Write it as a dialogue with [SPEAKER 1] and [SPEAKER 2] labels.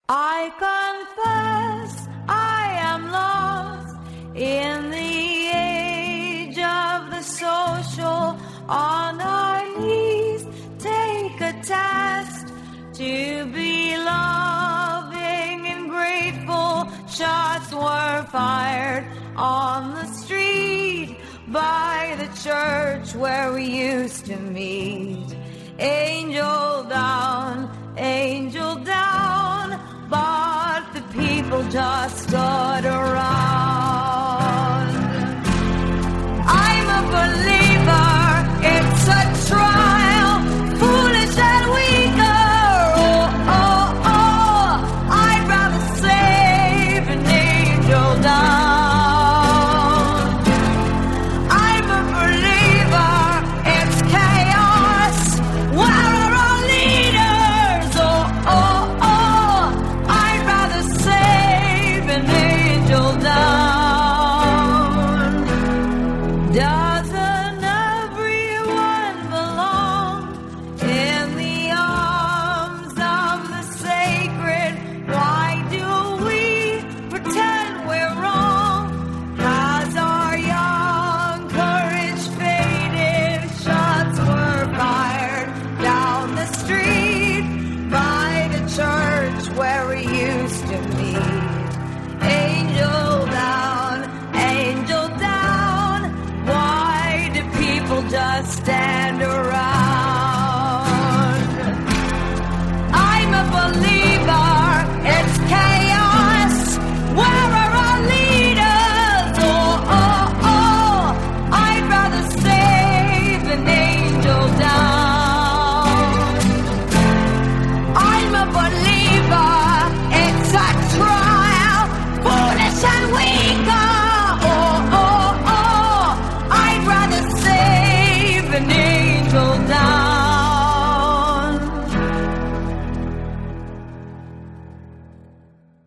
[SPEAKER 1] I confess I am lost in the age of the social. On our knees, take a test to be loving and grateful. Shots were fired on the street by the church where we used to meet. Angel down, but the people just stood around. I'm a believer, it's a trial, foolish and weaker. Oh, I'd rather save an angel down. I'm a believer, it's chaos. Where are our leaders? Oh, I'd rather save an angel down. Doesn't everyone belong in the arms of the sacred? Why do we pretend we're wrong? Has our young courage faded? Shots were fired down the street by the church where we used to meet.